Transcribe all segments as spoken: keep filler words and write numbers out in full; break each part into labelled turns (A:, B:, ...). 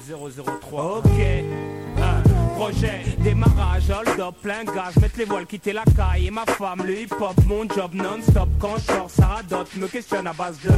A: zéro zéro trois. Ok. Ah. Projet, démarrage, hold up, plein gaz, mettre les voiles, quitter la caille. Et ma femme, le hip-hop, mon job non-stop. Quand je sors, ça radote, me questionne à base de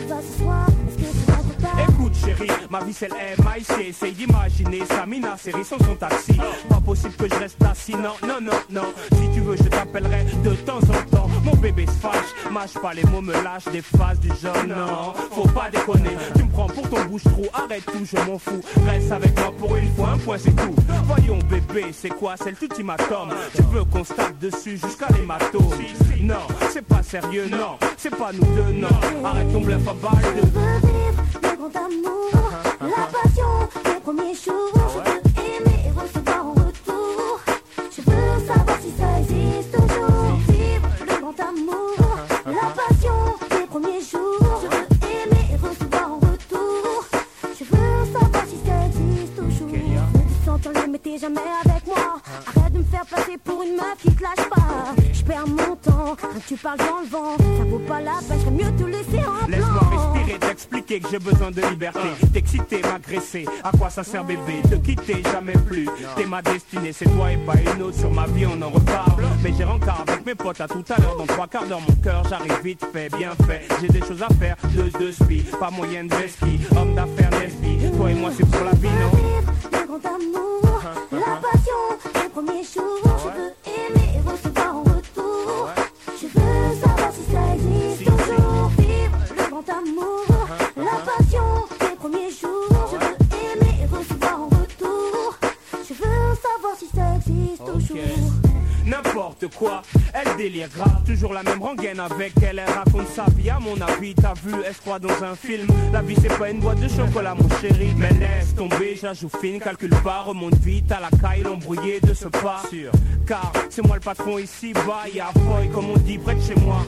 A: écoute chérie, ma vie c'est l'M I C. Essaye d'imaginer Samina, série sans son taxi. Pas possible que je reste assis, non, non, non, non. Si tu veux je t'appellerai de temps en temps. Mon bébé se fâche, mâche pas les mots, me lâche des phases du genre. Non, faut pas déconner, tu me prends pour ton bouche-trou. Arrête tout, je m'en fous, reste avec moi pour une fois, un point c'est tout. Voyons bébé, c'est quoi, c'est l'ultimatum. Tu veux qu'on se tape dessus jusqu'à l'hématome. Non, c'est pas sérieux, non, c'est pas nous deux, non. Arrête ton bluff à balle de...
B: le grand amour, la passion, les premiers jours. Je veux aimer et recevoir en retour. Je veux savoir si ça existe toujours. Vivre le grand amour, la passion, les premiers jours. Je veux aimer et recevoir en retour. Je veux savoir si ça existe toujours. Ne te sentant les mettez jamais avec moi. Arrête de me faire passer pour une meuf qui te lâche pas. Je perds mon temps, quand tu parles dans le vent. Ça vaut pas la peine, j'aimerais mieux te laisser en blanc.
A: Laisse-moi respirer, t'expliquer que j'ai besoin de liberté. T'exciter, m'agresser, à quoi ça sert bébé? Te quitter jamais plus, t'es ma destinée. C'est toi et pas une autre, sur ma vie on en reparle. Mais j'ai rencard avec mes potes à tout à l'heure. Dans trois quarts d'heure mon cœur, j'arrive vite fait, bien fait. J'ai des choses à faire, deux, deux spi, pas moyen de vespi. Homme d'affaires, lesbi, toi et moi c'est pour la vie, non?
B: Le grand amour, la passion, les premiers jours. Je veux aimer et recevoir en retour. Je veux savoir si ça existe toujours. Vivre le grand amour, la passion, les premiers jours. Je veux aimer et recevoir en retour. Je veux savoir si ça existe toujours.
A: N'importe quoi, elle délire grave. Toujours la même rengaine avec elle, elle raconte sa vie. À mon avis, t'as vu, elle se croit dans un film. La vie c'est pas une boîte de chocolat mon chéri. Mais laisse tomber, j'ajoute fine, calcule pas. Remonte vite à la caille, l'embrouillé de ce pas. Car c'est moi le patron ici bas. Y'a Foy comme on dit près de chez moi.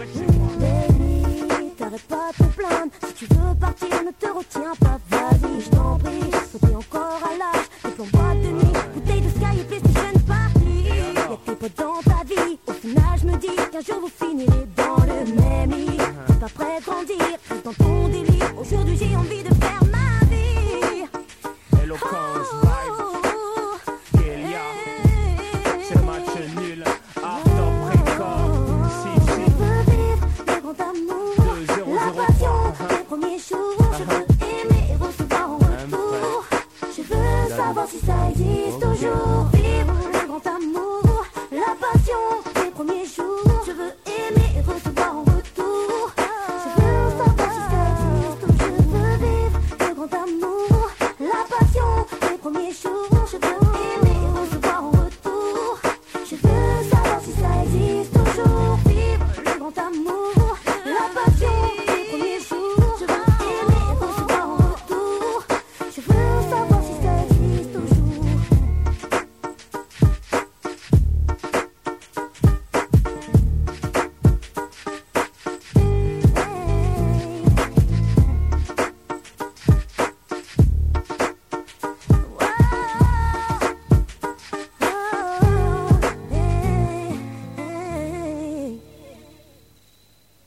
B: Baby, t'arrêtes pas de te plaindre. Si tu veux partir, ne te retiens pas. Vas-y, je t'en prie, t'es encore à l'âge. Des plombs boîte de nuit, bouteille de Sky et PlayStation Party. Y'a tes potes dans ta vie. Au final, je me dis qu'un jour vous finirez dans le même lit. T'es pas prêt de grandir, reste dans ton délire. Aujourd'hui, j'ai envie de